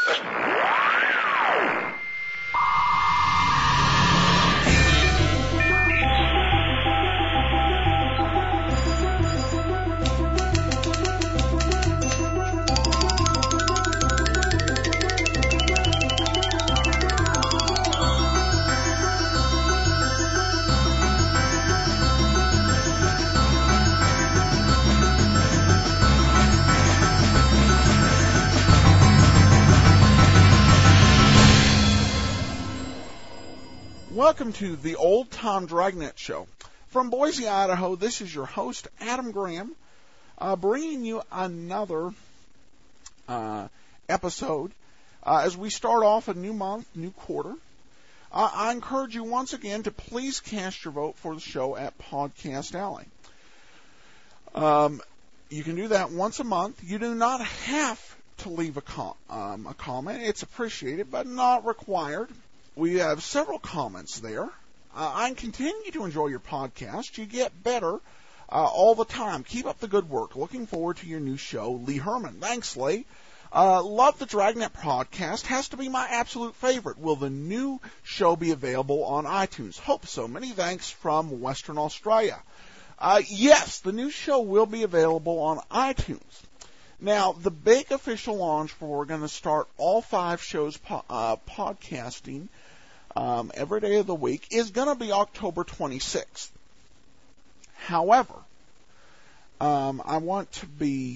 Welcome to the Old Time Dragnet Show. From Boise, Idaho, this is your host, Adam Graham, bringing you another episode as we start off a new month, new quarter. I encourage you once again to please cast your vote for the show at Podcast Alley. You can do that once a month. You do not have to leave a comment. It's appreciated, but not required. We have several comments there. I continue to enjoy your podcast. You get better all the time. Keep up the good work. Looking forward to your new show, Lee Herman. Thanks, Lee. Love the Dragnet podcast. Has to be my absolute favorite. Will the new show be available on iTunes? Hope so. Many thanks from Western Australia. Yes, the new show will be available on iTunes. Now, the big official launch where we're going to start all 5 shows podcasting every day of the week is going to be October 26th. However, I want to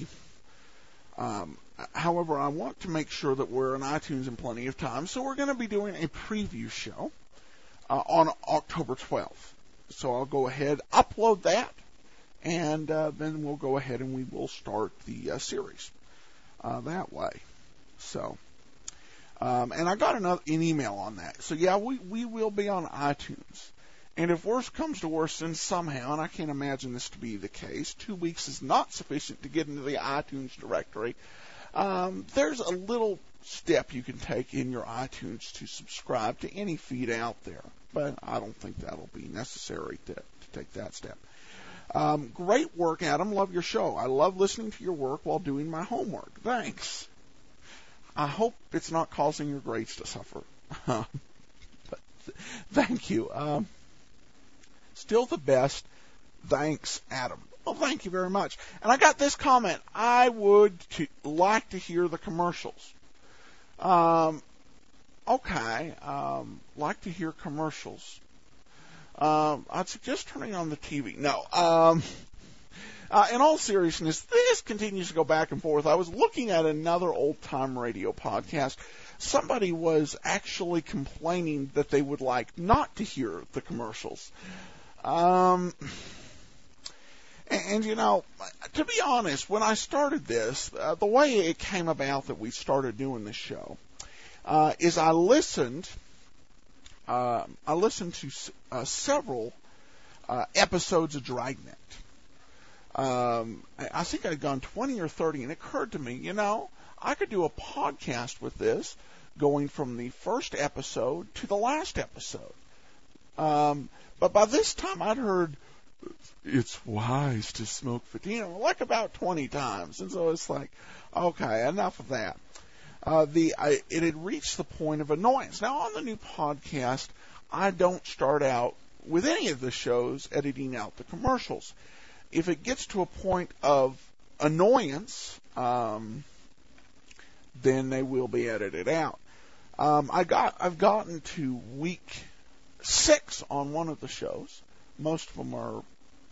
make sure that we're on iTunes in plenty of time, so we're going to be doing a preview show on October 12th. So I'll go ahead, upload that, and then we'll go ahead and we will start the series that way. So. And I got an email on that. So, yeah, we will be on iTunes. And if worse comes to worse, then somehow, and I can't imagine this to be the case, 2 weeks is not sufficient to get into the iTunes directory, there's a little step you can take in your iTunes to subscribe to any feed out there. But I don't think that'll be necessary to take that step. Great work, Adam. Love your show. I love listening to your work while doing my homework. Thanks. I hope it's not causing your grades to suffer. But thank you. Still the best. Thanks, Adam. Well, thank you very much. And I got this comment. I would like to hear the commercials. Okay. Like to hear commercials. I'd suggest turning on the TV. No. In all seriousness, this continues to go back and forth. I was looking at another old-time radio podcast. Somebody was actually complaining that they would like not to hear the commercials. And, you know, to be honest, when I started this, the way it came about that we started doing this show is I listened to several episodes of Dragnet. I think I'd gone 20 or 30, and it occurred to me, you know, I could do a podcast with this, going from the first episode to the last episode. But by this time, I'd heard, it's wise to smoke Fatino, like about 20 times. And so it's like, okay, enough of that. It had reached the point of annoyance. Now, on the new podcast, I don't start out with any of the shows editing out the commercials. If it gets to a point of annoyance, then they will be edited out. I've gotten to week 6 on one of the shows. Most of them are,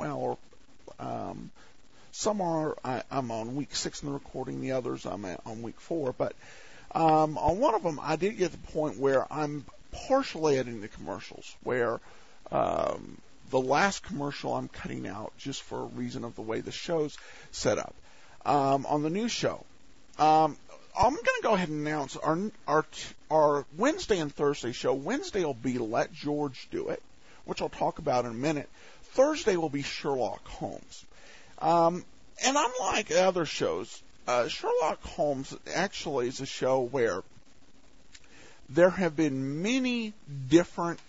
some are, I'm on week 6 in the recording, the others I'm on week 4, but on one of them I did get to the point where I'm partially editing the commercials, where the last commercial I'm cutting out just for a reason of the way the show's set up. On the new show, I'm going to go ahead and announce our Wednesday and Thursday show. Wednesday will be Let George Do It, which I'll talk about in a minute. Thursday will be Sherlock Holmes. And unlike other shows, Sherlock Holmes actually is a show where there have been many different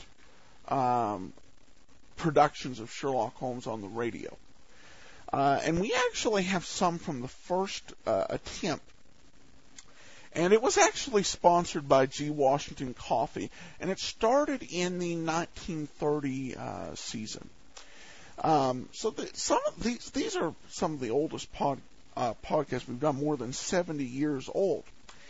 productions of Sherlock Holmes on the radio. And we actually have some from the first attempt. And it was actually sponsored by G. Washington Coffee, and it started in the 1930 season. So these are some of the oldest podcasts we've done, more than 70 years old.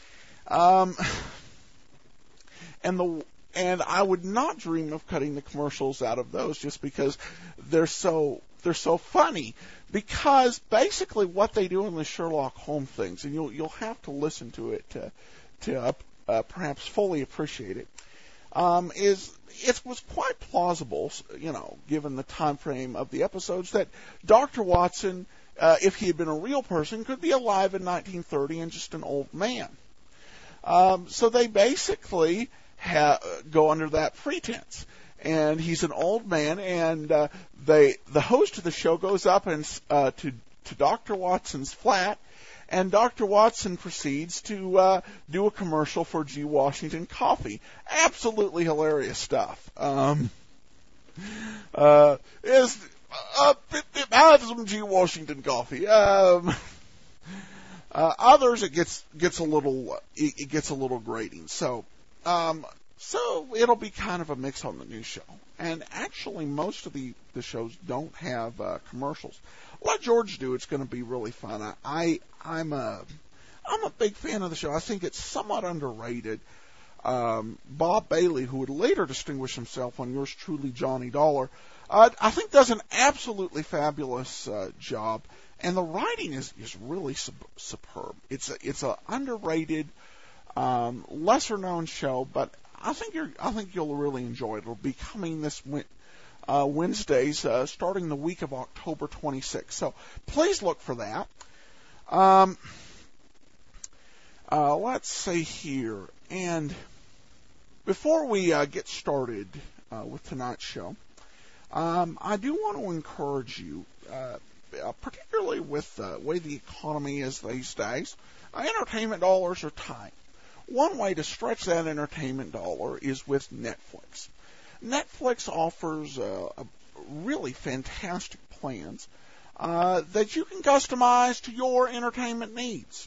And I would not dream of cutting the commercials out of those just because they're so funny. Because basically what they do in the Sherlock Holmes things, and you'll have to listen to it to perhaps fully appreciate it, it was quite plausible, given the time frame of the episodes, that Dr. Watson, if he had been a real person, could be alive in 1930 and just an old man. So they basically go under that pretense. And he's an old man, and the host of the show goes up and to Dr. Watson's flat, and Dr. Watson proceeds to do a commercial for G. Washington Coffee. Absolutely hilarious stuff. I have some G. Washington Coffee. Others it gets a little grating. So it'll be kind of a mix on the new show. And actually, most of the shows don't have commercials. Let George do. It's going to be really fun. I'm a big fan of the show. I think it's somewhat underrated. Bob Bailey, who would later distinguish himself on Yours Truly, Johnny Dollar, I think does an absolutely fabulous job. And the writing is really superb. It's a underrated, lesser known show, but I think you'll really enjoy it. It'll be coming this Wednesdays, starting the week of October 26th. So please look for that. Let's see here. And before we get started with tonight's show, I do want to encourage you, particularly with the way the economy is these days, entertainment dollars are tight. One way to stretch that entertainment dollar is with Netflix. Netflix offers really fantastic plans that you can customize to your entertainment needs.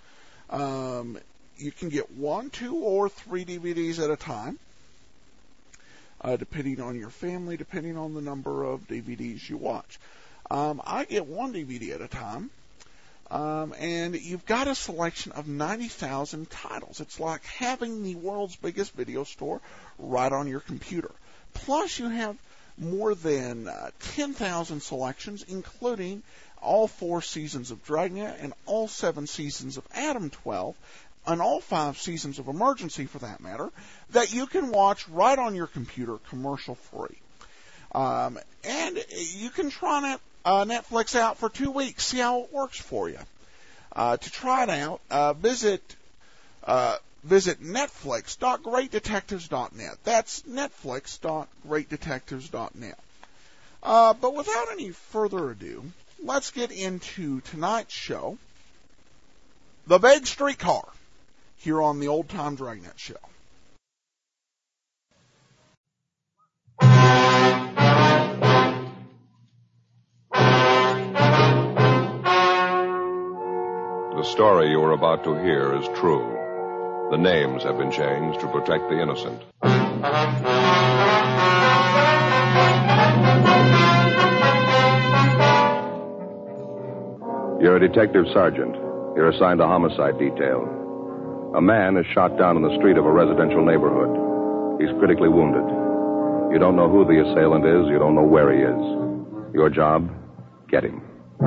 You can get 1, 2, or 3 DVDs at a time, depending on your family, depending on the number of DVDs you watch. I get 1 DVD at a time. And you've got a selection of 90,000 titles. It's like having the world's biggest video store right on your computer. Plus, you have more than 10,000 selections, including all 4 seasons of Dragnet and all 7 seasons of Adam 12, and all 5 seasons of Emergency, for that matter, that you can watch right on your computer, commercial-free. And you can try Netflix out for 2 weeks. See how it works for you. To try it out, visit Netflix.greatdetectives.net. That's Netflix.greatdetectives.net. But without any further ado, let's get into tonight's show, The Vague Streetcar, here on the Old Time Dragnet Show. The story you are about to hear is true. The names have been changed to protect the innocent. You're a detective sergeant. You're assigned to homicide detail. A man is shot down in the street of a residential neighborhood. He's critically wounded. You don't know who the assailant is. You don't know where he is. Your job? Get him.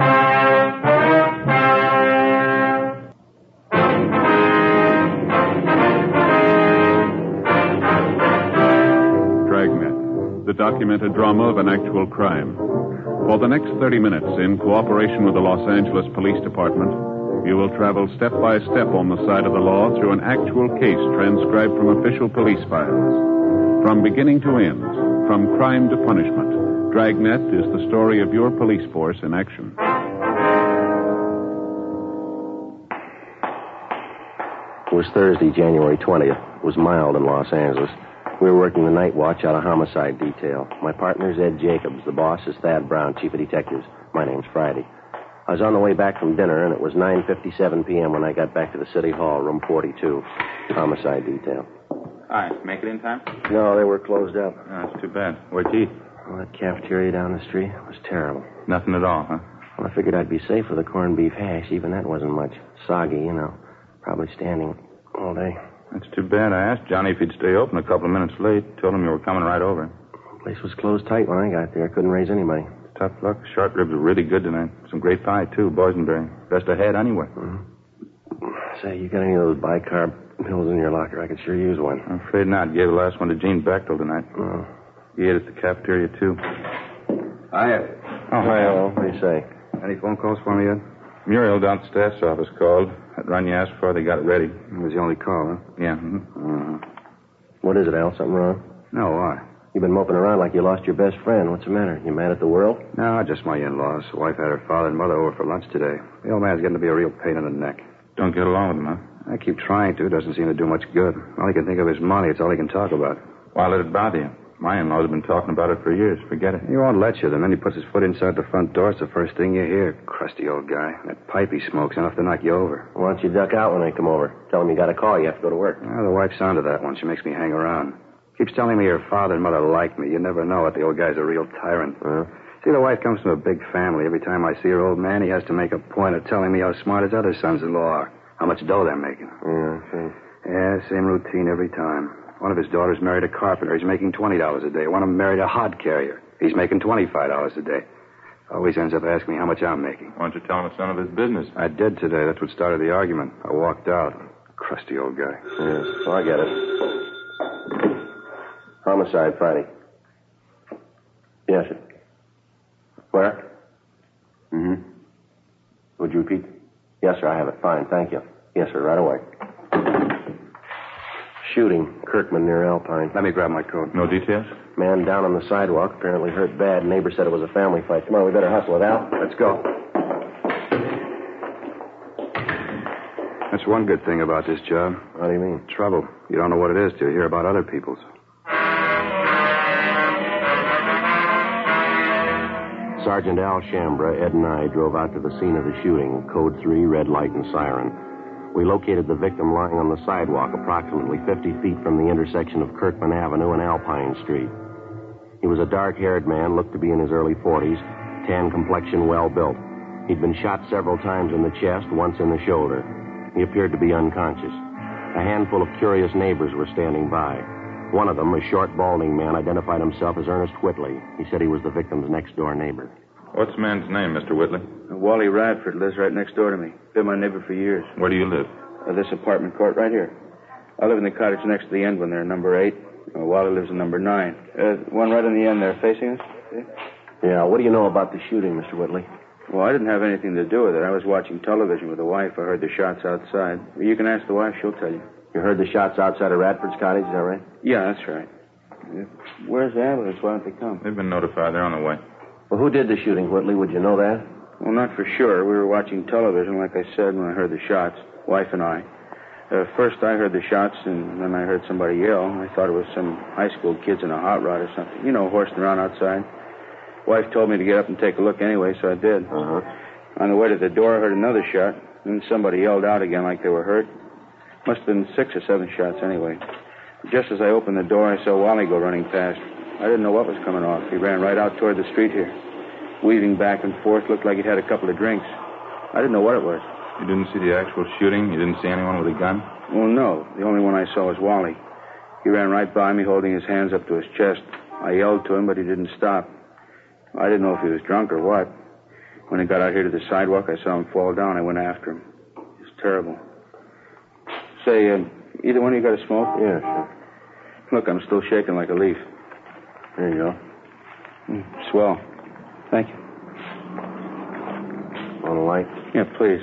The documented drama of an actual crime. For the next 30 minutes, in cooperation with the Los Angeles Police Department, you will travel step by step on the side of the law through an actual case transcribed from official police files. From beginning to end, from crime to punishment, Dragnet is the story of your police force in action. It was Thursday, January 20th. It was mild in Los Angeles. We were working the night watch out of homicide detail. My partner's Ed Jacobs. The boss is Thad Brown, chief of detectives. My name's Friday. I was on the way back from dinner, and it was 9:57 p.m. when I got back to the city hall, room 42, homicide detail. Hi, make it in time? No, they were closed up. Oh, that's too bad. Where'd you eat? Well, that cafeteria down the street was terrible. Nothing at all, huh? Well, I figured I'd be safe with a corned beef hash. Even that wasn't much. Soggy, you know. Probably standing all day. That's too bad. I asked Johnny if he'd stay open a couple of minutes late. Told him you were coming right over. The place was closed tight when I got there. Couldn't raise anybody. Tough luck. Short ribs were really good tonight. Some great pie, too. Boysenberry. Best I had anyway. Say, you got any of those bicarb pills in your locker? I could sure use one. I'm afraid not. Gave the last one to Gene Bechtel tonight. Oh. He ate at the cafeteria, too. Hiya. Oh, hi. What do you say? Any phone calls for me yet? Muriel down at the staff's office called. That run you asked for, they got it ready. It was the only call, huh? Yeah. What is it, Al? Something wrong? No, why? You've been moping around like you lost your best friend. What's the matter? You mad at the world? No, just my in-laws. The wife had her father and mother over for lunch today. The old man's getting to be a real pain in the neck. Don't get along with him, huh? I keep trying to. Doesn't seem to do much good. All he can think of is money. It's all he can talk about. Why let it bother you? My in-laws have been talking about it for years. Forget it. He won't let you. The minute he puts his foot inside the front door, it's the first thing you hear. Crusty old guy. That pipe he smokes enough to knock you over. Why don't you duck out when they come over? Tell them you got a call. You have to go to work. Well, the wife's onto that one. She makes me hang around. Keeps telling me her father and mother like me. You never know it. The old guy's a real tyrant. See, the wife comes from a big family. Every time I see her old man, he has to make a point of telling me how smart his other sons-in-law are, how much dough they're making. Yeah, same routine every time. One of his daughters married a carpenter. He's making $20 a day. One of them married a hod carrier. He's making $25 a day. Always ends up asking me how much I'm making. Why don't you tell him it's none of his business? I did today. That's what started the argument. I walked out. Crusty old guy. Yeah, so I get it. Homicide Friday. Yes, sir. Where? Would you repeat? Yes, sir, I have it. Fine, thank you. Yes, sir, right away. Shooting, Kirkman near Alpine. Let me grab my coat. No details? Man down on the sidewalk, apparently hurt bad. Neighbor said it was a family fight. Come on, we better hustle it, Al. Let's go. That's one good thing about this job. How do you mean? Trouble. You don't know what it is till you hear about other people's. Sergeant Al Shambra, Ed and I drove out to the scene of the shooting, code 3, red light and siren. We located the victim lying on the sidewalk approximately 50 feet from the intersection of Kirkman Avenue and Alpine Street. He was a dark-haired man, looked to be in his early 40s, tan complexion, well-built. He'd been shot several times in the chest, once in the shoulder. He appeared to be unconscious. A handful of curious neighbors were standing by. One of them, a short, balding man, identified himself as Ernest Whitley. He said he was the victim's next-door neighbor. What's the man's name, Mr. Whitley? Wally Radford lives right next door to me. Been my neighbor for years. Where do you live? This apartment court right here. I live in the cottage next to the end one there, number 8. Wally lives in number 9. One right in the end there, facing us. See? Yeah, what do you know about the shooting, Mr. Whitley? Well, I didn't have anything to do with it. I was watching television with the wife. I heard the shots outside. You can ask the wife. She'll tell you. You heard the shots outside of Radford's cottage, is that right? Yeah, that's right. Where's the ambulance? Why don't they come? They've been notified. They're on the way. Well, who did the shooting, Whitley? Would you know that? Well, not for sure. We were watching television, like I said, when I heard the shots. Wife and I. First I heard the shots, and then I heard somebody yell. I thought it was some high school kids in a hot rod or something. You know, horsing around outside. Wife told me to get up and take a look anyway, so I did. On the way to the door, I heard another shot. Then somebody yelled out again like they were hurt. Must have been 6 or 7 shots anyway. Just as I opened the door, I saw Wally go running past. I didn't know what was coming off. He ran right out toward the street here. Weaving back and forth, looked like he'd had a couple of drinks. I didn't know what it was. You didn't see the actual shooting? You didn't see anyone with a gun? Well, no. The only one I saw was Wally. He ran right by me, holding his hands up to his chest. I yelled to him, but he didn't stop. I didn't know if he was drunk or what. When he got out here to the sidewalk, I saw him fall down. I went after him. It was terrible. Say, either one of you got a smoke? Yeah, sure. Look, I'm still shaking like a leaf. There you go. Swell. Thank you. On the light? Yeah, please.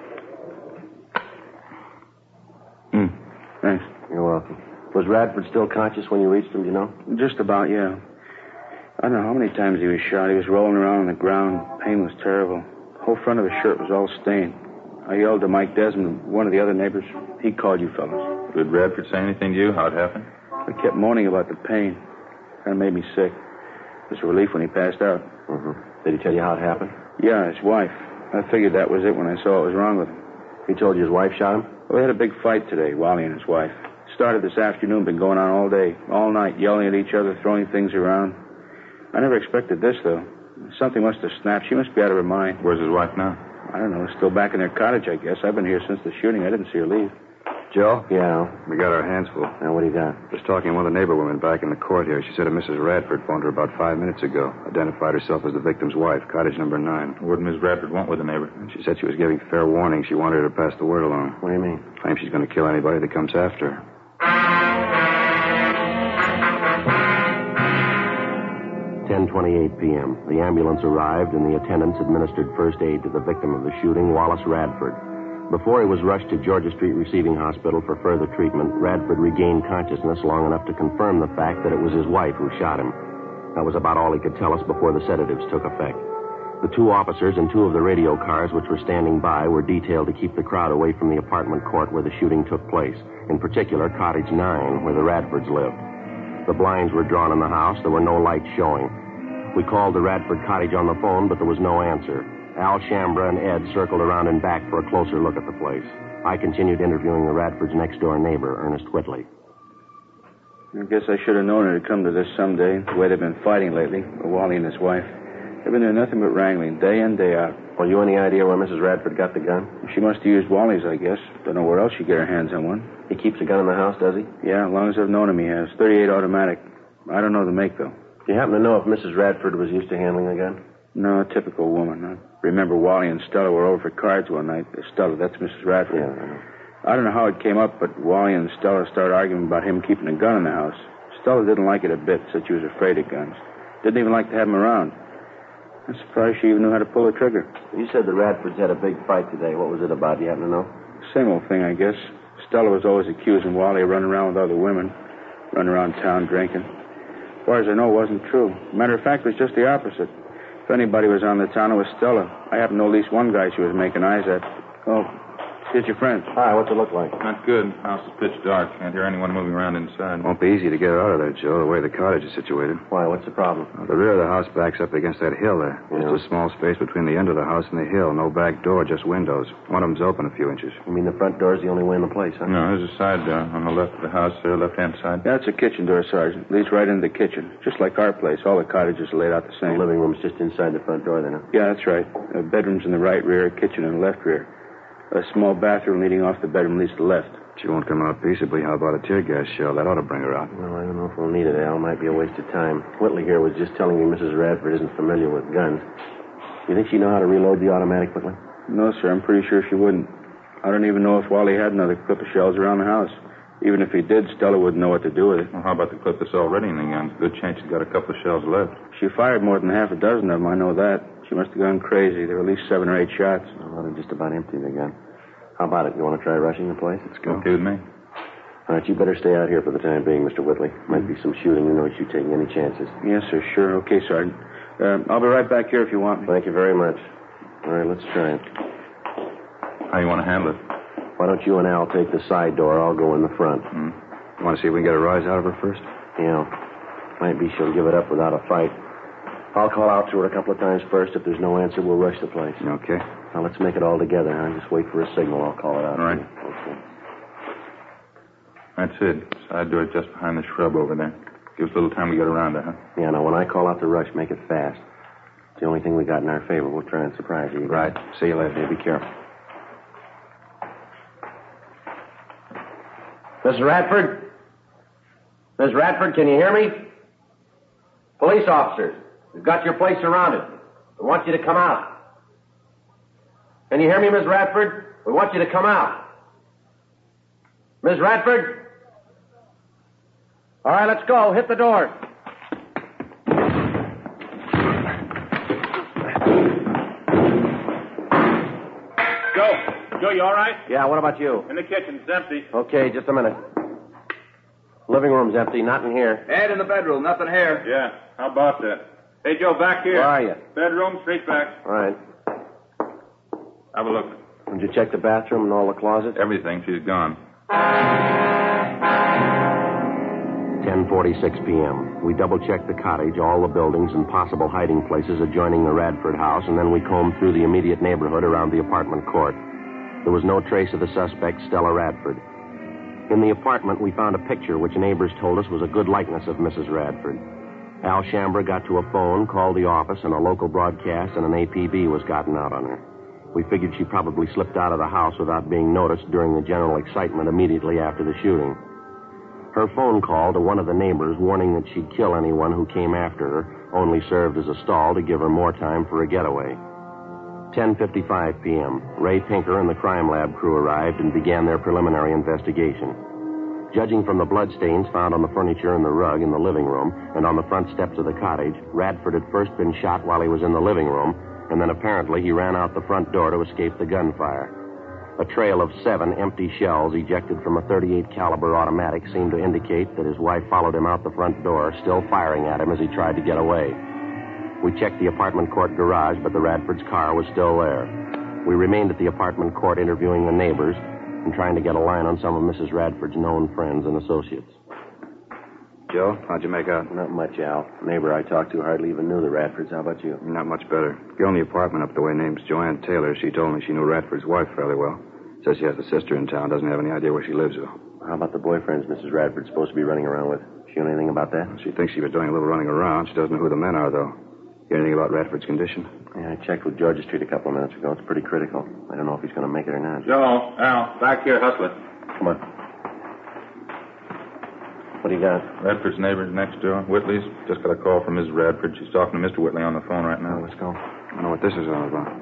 Thanks. You're welcome. Was Radford still conscious when you reached him, do you know? Just about, yeah. I don't know how many times he was shot. He was rolling around on the ground. Pain was terrible. The whole front of his shirt was all stained. I yelled to Mike Desmond, one of the other neighbors. He called you fellas. Did Radford say anything to you? How it happened? I kept moaning about the pain. Kind of made me sick. It was a relief when he passed out. Did he tell you how it happened? Yeah, his wife. I figured that was it when I saw what was wrong with him. He told you his wife shot him? Well, they had a big fight today, Wally and his wife. Started this afternoon, been going on all day, all night, yelling at each other, throwing things around. I never expected this, though. Something must have snapped. She must be out of her mind. Where's his wife now? I don't know. Still back in their cottage, I guess. I've been here since the shooting. I didn't see her leave. Joe? Yeah. We got our hands full. Now, what do you got? Just talking to one of the neighbor women back in the court here. She said a Mrs. Radford phoned her about 5 minutes ago. Identified herself as the victim's wife, cottage number 9. What did Miss Radford want with the neighbor? She said she was giving fair warning. She wanted her to pass the word along. What do you mean? Claims she's going to kill anybody that comes after her. 10:28 p.m. The ambulance arrived, and the attendants administered first aid to the victim of the shooting, Wallace Radford. Before he was rushed to Georgia Street Receiving Hospital for further treatment, Radford regained consciousness long enough to confirm the fact that it was his wife who shot him. That was about all he could tell us before the sedatives took effect. The 2 officers and 2 of the radio cars which were standing by were detailed to keep the crowd away from the apartment court where the shooting took place, in particular Cottage 9, where the Radfords lived. The blinds were drawn in the house. There were no lights showing. We called the Radford cottage on the phone, but there was no answer. Al Shambra and Ed circled around and back for a closer look at the place. I continued interviewing the Radford's next-door neighbor, Ernest Whitley. I guess I should have known it'd come to this someday, the way they've been fighting lately, Wally and his wife. They've been doing nothing but wrangling, day in, day out. Well, you any idea where Mrs. Radford got the gun? She must have used Wally's, I guess. Don't know where else she'd get her hands on one. He keeps a gun in the house, does he? Yeah, as long as I've known him, he has. 38 automatic. I don't know the make, though. Do you happen to know if Mrs. Radford was used to handling a gun? No, a typical woman. I remember Wally and Stella were over for cards one night. Stella, that's Mrs. Radford. Yeah, I know. I don't know how it came up, but Wally and Stella started arguing about him keeping a gun in the house. Stella didn't like it a bit, said she was afraid of guns. Didn't even like to have him around. I'm surprised she even knew how to pull a trigger. You said the Radfords had a big fight today. What was it about? Do you happen to know? Same old thing, I guess. Stella was always accusing Wally of running around with other women, running around town drinking. As far as I know, it wasn't true. Matter of fact, it was just the opposite. If anybody was on the town, it was Stella. I happen to know at least one guy she was making eyes at. Oh, here's your friend. Hi, what's it look like? Not good. House is pitch dark. Can't hear anyone moving around inside. Won't be easy to get her out of there, Joe, the way the cottage is situated. Why, what's the problem? Well, the rear of the house backs up against that hill there. Yeah. Just a small space between the end of the house and the hill. No back door, just windows. One of them's open a few inches. You mean the front door's the only way in the place, huh? No, there's a side door on the left of the house there, left-hand side. That's a kitchen door, Sergeant. Leads right into the kitchen. Just like our place. All the cottages are laid out the same. The living room's just inside the front door, then, huh? Yeah, that's right. Bedrooms in the right rear, kitchen in the left rear. A small bathroom leading off the bedroom leads to the left. She won't come out peaceably. How about a tear gas shell? That ought to bring her out. Well, I don't know if we'll need it, Al. Might be a waste of time. Whitley here was just telling me Mrs. Radford isn't familiar with guns. You think she know how to reload the automatic, Whitley? No, sir. I'm pretty sure she wouldn't. I don't even know if Wally had another clip of shells around the house. Even if he did, Stella wouldn't know what to do with it. Well, how about the clip that's already in the gun? Good chance she's got a couple of shells left. She fired more than half a dozen of them, I know that. She must have gone crazy. There were at least 7 or 8 shots. Well, they're just about empty, the gun. How about it? You want to try rushing the place? Let's go. Okay with me. All right, you better stay out here for the time being, Mr. Whitley. Might be some shooting. You know you taking any chances. Yes, sir. Sure. Okay, Sergeant. I'll be right back here if you want me. Thank you very much. All right, let's try it. How you want to handle it? Why don't you and Al take the side door? I'll go in the front. You want to see if we can get a rise out of her first? Yeah. Might be she'll give it up without a fight. I'll call out to her a couple of times first. If there's no answer, we'll rush the place. Okay. Now, let's make it all together, huh? Just wait for a signal. I'll call it out. All right. Okay. That's it. Side door just behind the shrub over there. Gives a little time to get around her, huh? Yeah, now, when I call out the rush, make it fast. It's the only thing we got in our favor. We'll try and surprise you. Right. See you later. Be careful. Miss Radford? Miss Radford, can you hear me? Police officers, we've got your place surrounded. We want you to come out. Can you hear me, Miss Radford? We want you to come out. Miss Radford? All right, let's go. Hit the door. Joe, you all right? Yeah, what about you? In the kitchen. It's empty. Okay, just a minute. Living room's empty, not in here. Ed in the bedroom. Nothing here. Yeah, how about that? Hey, Joe, back here. Where are you? Bedroom, straight back. All right. Have a look. Did you check the bathroom and all the closets? Everything. She's gone. 10:45 11:46 p.m. We double-checked the cottage, all the buildings, and possible hiding places adjoining the Radford house, and then we combed through the immediate neighborhood around the apartment court. There was no trace of the suspect, Stella Radford. In the apartment, we found a picture which neighbors told us was a good likeness of Mrs. Radford. Al Shambra got to a phone, called the office, and a local broadcast and an APB was gotten out on her. We figured she probably slipped out of the house without being noticed during the general excitement immediately after the shooting. Her phone call to one of the neighbors warning that she'd kill anyone who came after her only served as a stall to give her more time for a getaway. 10:55 p.m. Ray Pinker and the crime lab crew arrived and began their preliminary investigation. Judging from the bloodstains found on the furniture and the rug in the living room and on the front steps of the cottage, Radford had first been shot while he was in the living room, and then apparently he ran out the front door to escape the gunfire. A trail of 7 empty shells ejected from a .38 caliber automatic seemed to indicate that his wife followed him out the front door, still firing at him as he tried to get away. We checked the apartment court garage, but the Radford's car was still there. We remained at the apartment court interviewing the neighbors and trying to get a line on some of Mrs. Radford's known friends and associates. Joe, how'd you make out? Not much, Al. The neighbor I talked to hardly even knew the Radfords. How about you? Not much better. Girl in the apartment up the way name's Joanne Taylor. She told me she knew Radford's wife fairly well. Says she has a sister in town. Doesn't have any idea where she lives, though. How about the boyfriends Mrs. Radford's supposed to be running around with? She know anything about that? She thinks she was doing a little running around. She doesn't know who the men are, though. Hear anything about Radford's condition? Yeah, I checked with Georgia Street a couple of minutes ago. It's pretty critical. I don't know if he's going to make it or not. Joe, Al, back here hustling. Come on. What do you got? Radford's neighbors next door, Whitley's. Just got a call from Mrs. Radford. She's talking to Mr. Whitley on the phone right now. Let's go. I don't know what this is all about.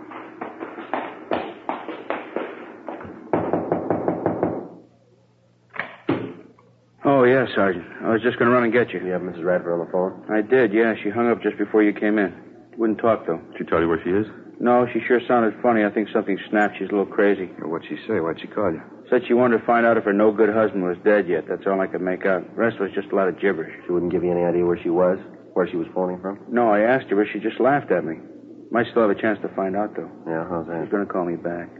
Oh, yeah, Sergeant. I was just going to run and get you. You have Mrs. Radford on the phone? I did, yeah. She hung up just before you came in. Wouldn't talk, though. Did she tell you where she is? No, she sure sounded funny. I think something snapped. She's a little crazy. What'd she say? Why'd she call you? Said she wanted to find out if her no-good husband was dead yet. That's all I could make out. The rest was just a lot of gibberish. She wouldn't give you any idea where she was? Where she was phoning from? No, I asked her, but she just laughed at me. Might still have a chance to find out, though. Yeah, how's that? She's going to call me back.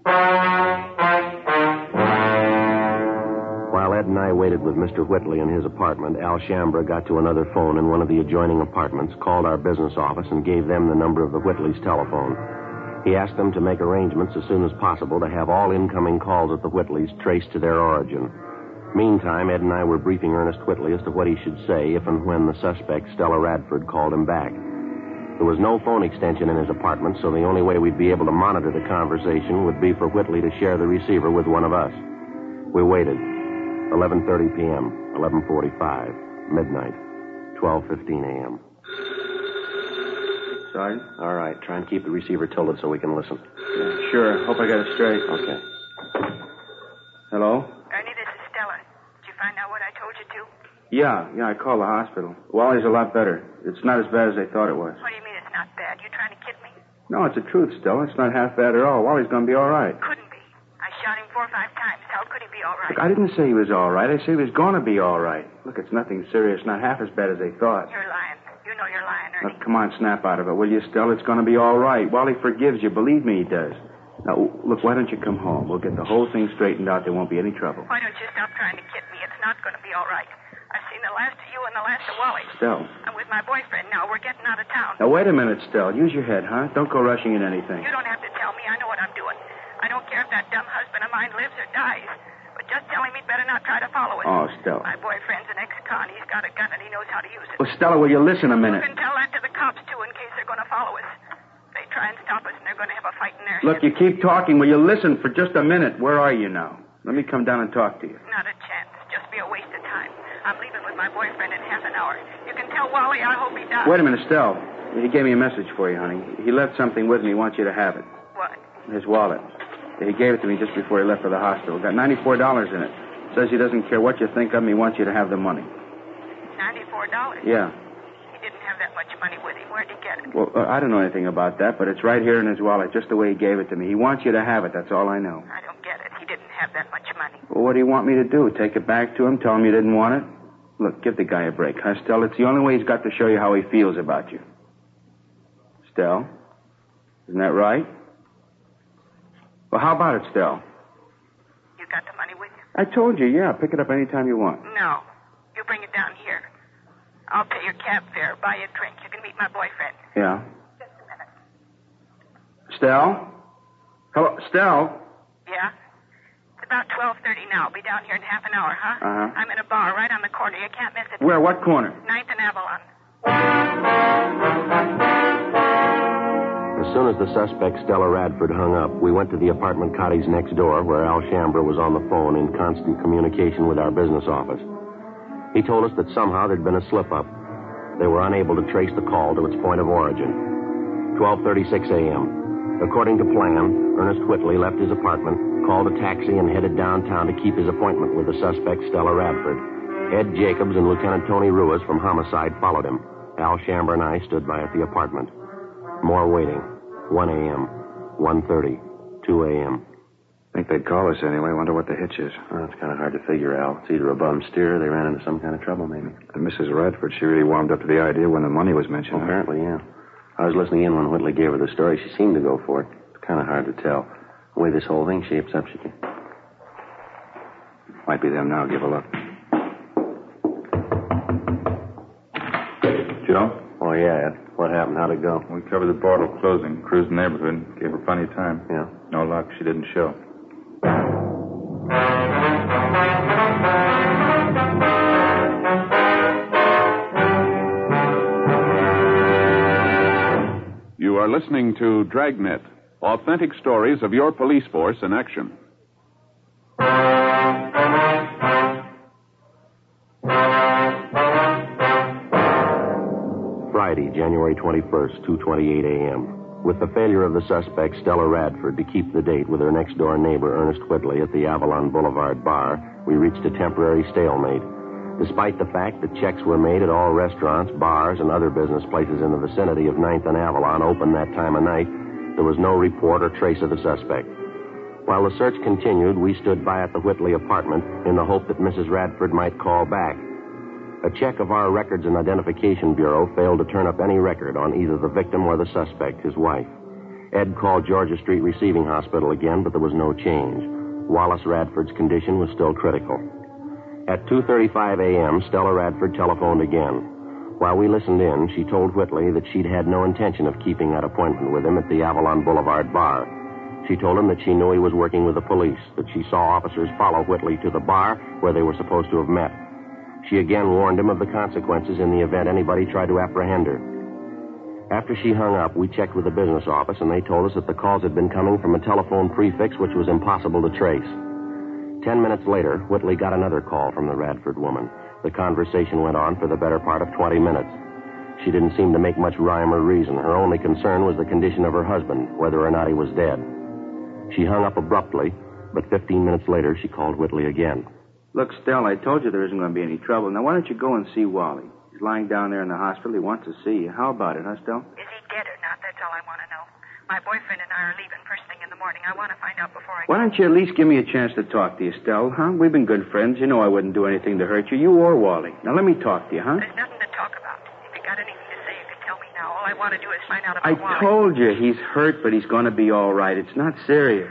While Ed and I waited with Mr. Whitley in his apartment, Al Shambra got to another phone in one of the adjoining apartments, called our business office, and gave them the number of the Whitleys' telephone. He asked them to make arrangements as soon as possible to have all incoming calls at the Whitleys traced to their origin. Meantime, Ed and I were briefing Ernest Whitley as to what he should say if and when the suspect, Stella Radford, called him back. There was no phone extension in his apartment, so the only way we'd be able to monitor the conversation would be for Whitley to share the receiver with one of us. We waited. 11:30 p.m., 11:45, midnight, 12:15 a.m. Sergeant? All right, try and keep the receiver tilted so we can listen. Yeah, sure. Hope I got it straight. Okay. Hello? Ernie, this is Stella. Did you find out what I told you to? Yeah, I called the hospital. Wally's a lot better. It's not as bad as they thought it was. What do you mean it's not bad? You trying to kid me? No, it's the truth, Stella. It's not half bad at all. Wally's going to be all right. Couldn't be. I shot him 4 or 5 times. How could he be all right? Look, I didn't say he was all right. I said he was going to be all right. Look, it's nothing serious. Not half as bad as they thought. You're lying. You know you're lying, Ernie. Look, come on, snap out of it, will you, Stella? It's going to be all right. Wally forgives you. Believe me, he does. Now, look, why don't you come home? We'll get the whole thing straightened out. There won't be any trouble. Why don't you stop trying to kid me? It's not going to be all right. I've seen the last of you and the last of Wally. Stella. I'm with my boyfriend now. We're getting out of town. Now, wait a minute, Stella. Use your head, huh? Don't go rushing in anything. You don't have to tell me. I know what I'm doing. I don't care if that dumb husband of mine lives or dies. But just tell him he'd better not try to follow us. Oh, Stella. My boyfriend's an ex-con. He's got a gun and he knows how to use it. Well, Stella, will you listen a minute? You can tell that to the cops, too, in case they're going to follow us. They try and stop us, and they're going to have a fight in their Look, heads. you keep talking. Will you listen for just a minute? Where are you now? Let me come down and talk to you. Not a chance. Just be a waste of time. I'm leaving with my boyfriend in half an hour. You can tell Wally I hope he dies. Wait a minute, Stella. He gave me a message for you, honey. He left something with me. He wants you to have it. What? His wallet. He gave it to me just before he left for the hospital. Got $94 in it. Says he doesn't care what you think of him. He wants you to have the money. $94? Yeah. He didn't have that much money with him. Where'd he get it? Well, I don't know anything about that, but it's right here in his wallet, just the way he gave it to me. He wants you to have it. That's all I know. I don't get it. He didn't have that much money. Well, what do you want me to do? Take it back to him? Tell him you didn't want it? Look, give the guy a break, huh, Stell? It's the only way he's got to show you how he feels about you. Stell? Isn't that right? Well, how about it, Stell? You got the money with you? I told you, yeah. Pick it up anytime you want. No. You bring it down here. I'll pay your cab fare, buy you a drink. You can meet my boyfriend. Yeah. Just a minute. Stell? Hello, Stell? Yeah? It's about 12:30 now. I'll be down here in half an hour, huh? Uh-huh. I'm in a bar right on the corner. You can't miss it. Where? What corner? 9th and Avalon. As soon as the suspect, Stella Radford, hung up, we went to the apartment cottage next door where Al Shambra was on the phone in constant communication with our business office. He told us that somehow there'd been a slip-up. They were unable to trace the call to its point of origin. 12:36 a.m. According to plan, Ernest Whitley left his apartment, called a taxi, and headed downtown to keep his appointment with the suspect, Stella Radford. Ed Jacobs and Lieutenant Tony Ruiz from Homicide followed him. Al Shambra and I stood by at the apartment. More waiting. 1 a.m., 1:30, 2 a.m. Think they'd call us anyway. Wonder what the hitch is. Well, it's kind of hard to figure out. It's either a bum steer or they ran into some kind of trouble, maybe. And Mrs. Radford, she really warmed up to the idea when the money was mentioned. Well, apparently, yeah. I was listening in when Whitley gave her the story. She seemed to go for it. It's kind of hard to tell. The way this whole thing shapes up, she can... Might be them now. Give a look. Joe? Oh, yeah, Ed. What happened? How'd it go? We covered the bar till closing, cruised the neighborhood, gave her plenty of time. Yeah. No luck. She didn't show. You are listening to Dragnet, authentic stories of your police force in action. Friday, January 21st, 2:28 a.m. With the failure of the suspect, Stella Radford, to keep the date with her next-door neighbor, Ernest Whitley, at the Avalon Boulevard bar, we reached a temporary stalemate. Despite the fact that checks were made at all restaurants, bars, and other business places in the vicinity of 9th and Avalon open that time of night, there was no report or trace of the suspect. While the search continued, we stood by at the Whitley apartment in the hope that Mrs. Radford might call back. A check of our Records and Identification Bureau failed to turn up any record on either the victim or the suspect, his wife. Ed called Georgia Street Receiving Hospital again, but there was no change. Wallace Radford's condition was still critical. At 2:35 a.m., Stella Radford telephoned again. While we listened in, she told Whitley that she'd had no intention of keeping that appointment with him at the Avalon Boulevard bar. She told him that she knew he was working with the police, that she saw officers follow Whitley to the bar where they were supposed to have met. She again warned him of the consequences in the event anybody tried to apprehend her. After she hung up, we checked with the business office, and they told us that the calls had been coming from a telephone prefix which was impossible to trace. 10 minutes later, Whitley got another call from the Radford woman. The conversation went on for the better part of 20 minutes. She didn't seem to make much rhyme or reason. Her only concern was the condition of her husband, whether or not he was dead. She hung up abruptly, but 15 minutes later, she called Whitley again. Look, Stell, I told you there isn't going to be any trouble. Now, why don't you go and see Wally? He's lying down there in the hospital. He wants to see you. How about it, huh, Stell? Is he dead or not? That's all I want to know. My boyfriend and I are leaving first thing in the morning. I want to find out before I go. Why don't you at least give me a chance to talk to you, Stell, huh? We've been good friends. You know I wouldn't do anything to hurt you or Wally. Now, let me talk to you, huh? There's nothing to talk about. If you got anything to say, you can tell me now. All I want to do is find out about I Wally. told you he's hurt, but he's going to be all right. It's not serious.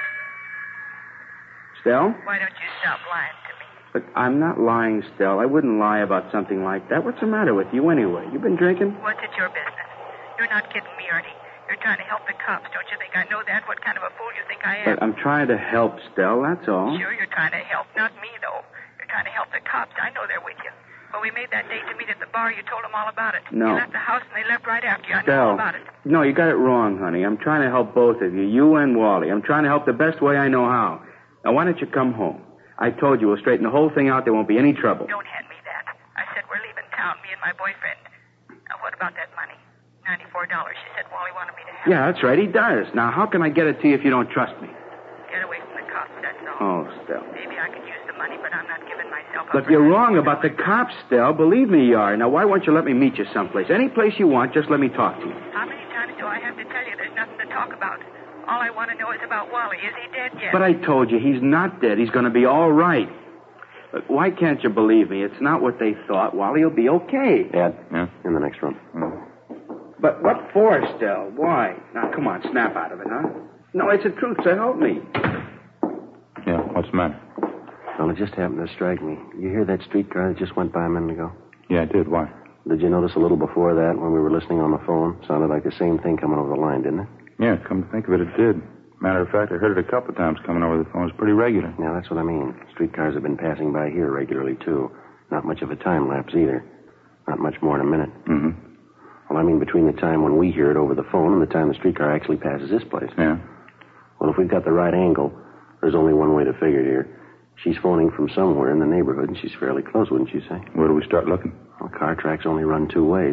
Stell? Why don't you stop lying to me? But I'm not lying, Stell. I wouldn't lie about something like that. What's the matter with you anyway? You been drinking? What's it your business? You're not kidding me, Ernie. You're trying to help the cops. Don't you think I know that? What kind of a fool you think I am? But I'm trying to help, Stell. That's all. Sure, you're trying to help. Not me, though. You're trying to help the cops. I know they're with you. When we made that date to meet at the bar, you told them all about it. No. You left the house and they left right after you. I know Stell. all about it. No, you got it wrong, honey. I'm trying to help both of you, you and Wally. I'm trying to help the best way I know how. Now, why don't you come home? I told you we'll straighten the whole thing out. There won't be any trouble. Don't hand me that. I said we're leaving town, me and my boyfriend. Now, what about that money? $94. She said Wally wanted me to have Yeah, that's right. He does. Now, how can I get it to you if you don't trust me? Get away from the cops, that's all. Oh, Stell. Maybe I could use the money, but I'm not giving myself up. Look, for you're that. wrong about the cops, Stell. Believe me, you are. Now, why won't you let me meet you someplace? Any place you want, just let me talk to you. How many times do I have to tell you there's nothing to talk about? All I want to know is about Wally. Is he dead yet? But I told you, he's not dead. He's going to be all right. Look, why can't you believe me? It's not what they thought. Wally will be okay. Ed, Yeah? in the next room. But what for, Stell? Why? Now, come on, snap out of it, huh? No, it's the truth, so help me. Yeah, what's the matter? Well, it just happened to strike me. You hear that streetcar that just went by a minute ago? Yeah, I did. Why? Did you notice a little before that when we were listening on the phone? Sounded like the same thing coming over the line, didn't it? Yeah, come to think of it, it did. Matter of fact, I heard it a couple of times coming over the phone. It was pretty regular. Yeah, that's what I mean. Streetcars have been passing by here regularly, too. Not much of a time lapse, either. Not much more than a minute. Mm-hmm. Well, I mean between the time when we hear it over the phone and the time the streetcar actually passes this place. Yeah. Well, if we've got the right angle, there's only one way to figure it here. She's phoning from somewhere in the neighborhood, and she's fairly close, wouldn't you say? Where do we start looking? Well, car tracks only run two ways.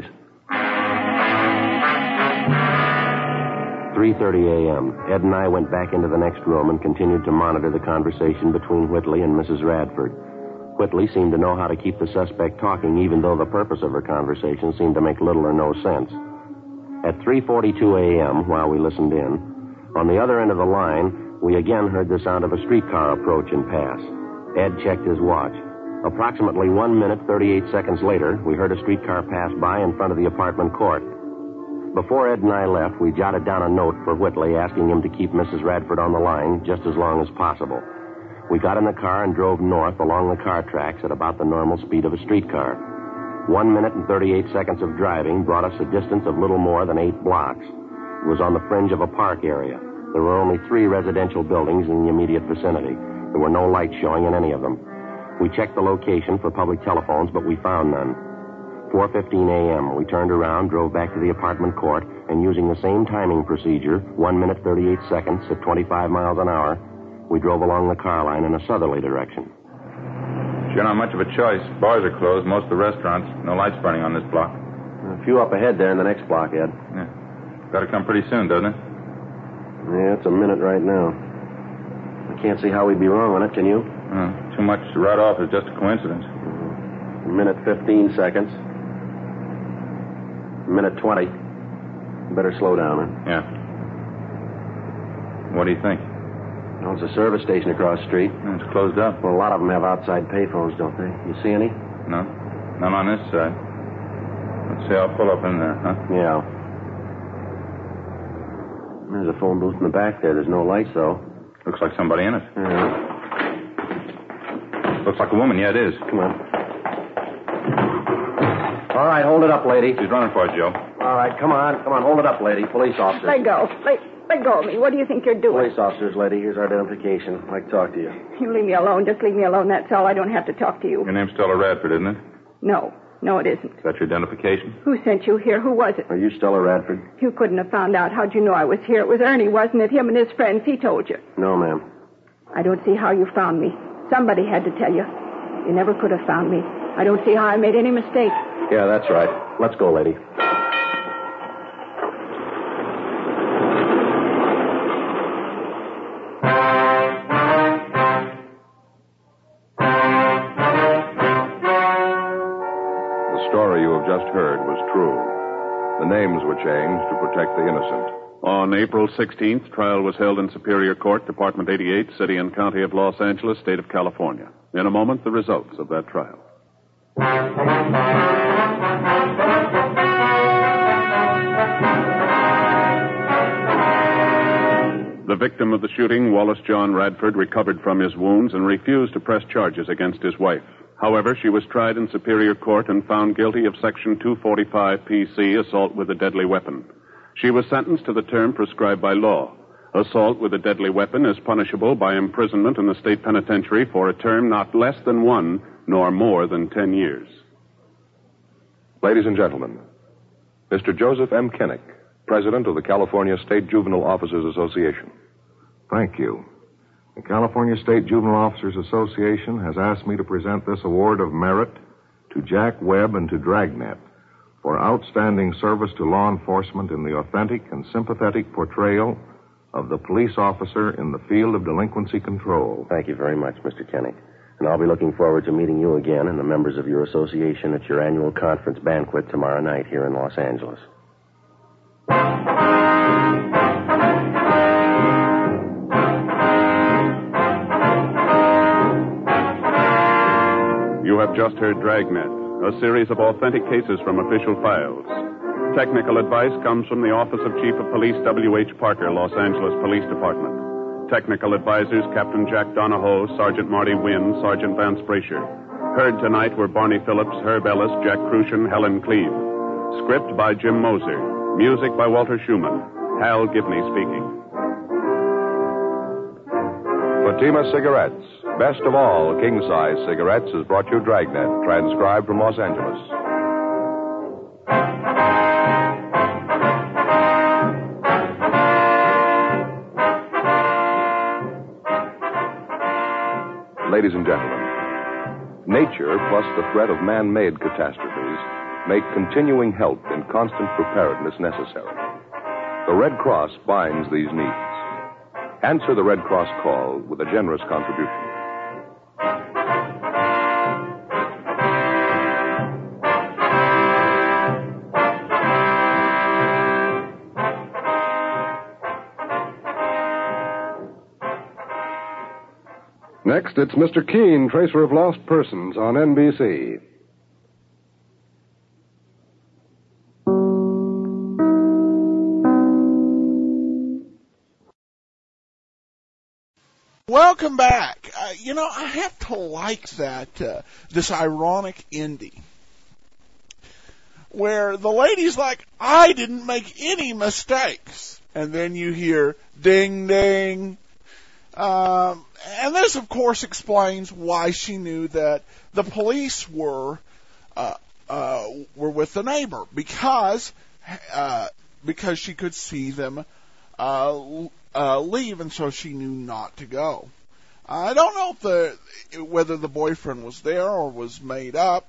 3:30 a.m. Ed and I went back into the next room and continued to monitor the conversation between Whitley and Mrs. Radford. Whitley seemed to know how to keep the suspect talking, even though the purpose of her conversation seemed to make little or no sense. At 3:42 a.m., while we listened in, on the other end of the line, we again heard the sound of a streetcar approach and pass. Ed checked his watch. Approximately 1 minute, 38 seconds later, we heard a streetcar pass by in front of the apartment court. Before Ed and I left, we jotted down a note for Whitley asking him to keep Mrs. Radford on the line just as long as possible. We got in the car and drove north along the car tracks at about the normal speed of a streetcar. 1 minute and 38 seconds of driving brought us a distance of little more than 8 blocks. It was on the fringe of a park area. There were only 3 residential buildings in the immediate vicinity. There were no lights showing in any of them. We checked the location for public telephones, but we found none. 4:15 a.m., we turned around, drove back to the apartment court, and using the same timing procedure, 1 minute, 38 seconds at 25 miles an hour, we drove along the car line in a southerly direction. Sure not much of a choice. Bars are closed, most of the restaurants. No lights burning on this block. A few up ahead there in the next block, Ed. Yeah. Got to come pretty soon, doesn't it? Yeah, it's a minute right now. I can't see how we'd be wrong on it, can you? Too much to write off is just a coincidence. A minute, 15 seconds. A minute, 20. Better slow down, huh? Yeah. What do you think? Well, it's a service station across the street. It's closed up. Well, a lot of them have outside payphones, don't they? You see any? No. None on this side. Let's see, I'll pull up in there, huh? Yeah. There's a phone booth in the back there. There's no lights, though. Looks like somebody in it. Yeah. Looks like a woman. Yeah, it is. Come on. All right, hold it up, lady. She's running for it, Joe. All right, come on. Come on, hold it up, lady. Police officer. Let go. Let go of me. What do you think you're doing? Police officers, lady. Here's our identification. I'd like to talk to you. You leave me alone. Just leave me alone. That's all. I don't have to talk to you. Your name's Stella Radford, isn't it? No, it isn't. Is that your identification? Who sent you here? Who was it? Are you Stella Radford? You couldn't have found out. How'd you know I was here? It was Ernie, wasn't it? Him and his friends. He told you. No, ma'am. I don't see how you found me. Somebody had to tell you. You never could have found me. I don't see how I made any mistake. Yeah, that's right. Let's go, lady. The story you have just heard was true. The names were changed to protect the innocent. On April 16th, trial was held in Superior Court, Department 88, City and County of Los Angeles, State of California. In a moment, the results of that trial. The victim of the shooting, Wallace John Radford, recovered from his wounds and refused to press charges against his wife. However, she was tried in Superior Court and found guilty of Section 245 PC, assault with a deadly weapon. She was sentenced to the term prescribed by law. Assault with a deadly weapon is punishable by imprisonment in the state penitentiary for a term not less than 1 nor more than 10 years. Ladies and gentlemen, Mr. Joseph M. Kinnick, President of the California State Juvenile Officers Association. Thank you. The California State Juvenile Officers Association has asked me to present this award of merit to Jack Webb and to Dragnet for outstanding service to law enforcement in the authentic and sympathetic portrayal of the police officer in the field of delinquency control. Thank you very much, Mr. Kenny. And I'll be looking forward to meeting you again and the members of your association at your annual conference banquet tomorrow night here in Los Angeles. You have just heard Dragnet, a series of authentic cases from official files. Technical advice comes from the Office of Chief of Police W.H. Parker, Los Angeles Police Department. Technical advisors Captain Jack Donahoe, Sergeant Marty Wynn, Sergeant Vance Brasher. Heard tonight were Barney Phillips, Herb Ellis, Jack Crucian, Helen Cleve. Script by Jim Moser. Music by Walter Schumann. Hal Gibney speaking. Fatima Cigarettes, best of all king-size cigarettes, has brought you Dragnet, transcribed from Los Angeles. Ladies and gentlemen, nature plus the threat of man-made catastrophes make continuing help in constant preparedness necessary. The Red Cross binds these needs. Answer the Red Cross call with a generous contribution. Next, it's Mr. Keene, Tracer of Lost Persons on NBC. Welcome back. I have to like that, this ironic ending, where the lady's like, I didn't make any mistakes. And then you hear, ding, ding. And this, of course, explains why she knew that the police were with the neighbor, because she could see them leave, and so she knew not to go. I don't know whether the boyfriend was there or was made up,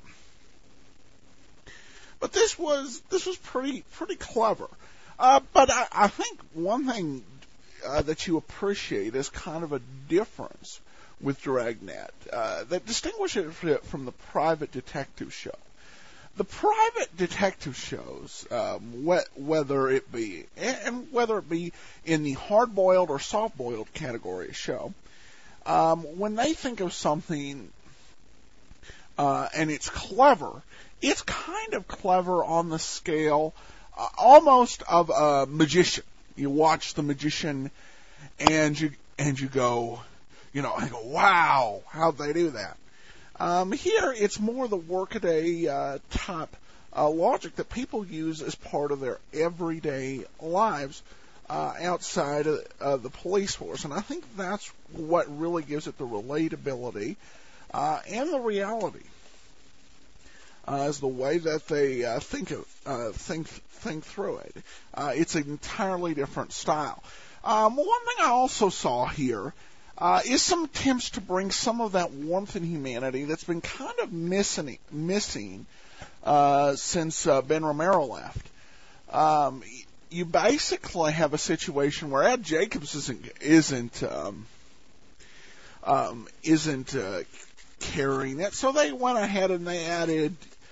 but this was pretty clever. But I think one thing that you appreciate is kind of a difference with Dragnet that distinguishes it from the private detective show. The private detective shows, whether it be in the hard-boiled or soft-boiled category of show, when they think of something and it's clever, it's kind of clever on the scale almost of a magician. You watch the magician and you go, wow, how'd they do that? Here, it's more the workaday type logic that people use as part of their everyday lives outside of the police force. And I think that's what really gives it the relatability and the reality, is the way that they think through it. It's an entirely different style. One thing I also saw here is some attempts to bring some of that warmth and humanity that's been kind of missing since Ben Romero left. You basically have a situation where Ed Jacobs isn't carrying it, so they went ahead and they added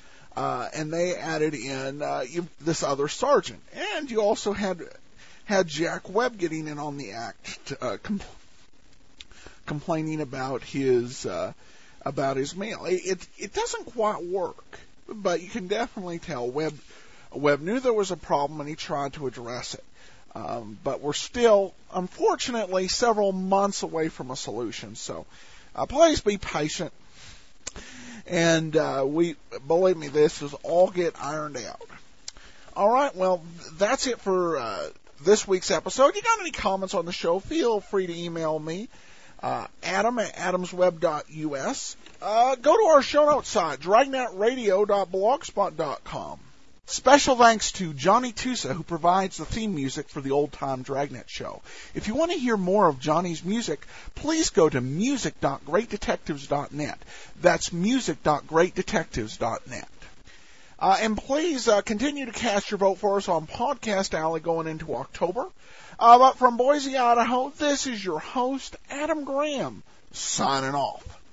in this other sergeant, and you also had Jack Webb getting in on the act, complaining about his meal. It doesn't quite work, but you can definitely tell Webb knew there was a problem and he tried to address it. But we're still, unfortunately, several months away from a solution. So please be patient. And believe me, this will all get ironed out. All right, well, that's it for this week's episode. You got any comments on the show, feel free to email me, Adam at adamsweb.us. Go to our show notes site, dragnetradio.blogspot.com. Special thanks to Johnny Tusa, who provides the theme music for the Old Time Dragnet show. If you want to hear more of Johnny's music, please go to music.greatdetectives.net. That's music.greatdetectives.net. And please continue to cast your vote for us on Podcast Alley going into October. But from Boise, Idaho, this is your host, Adam Graham, signing off.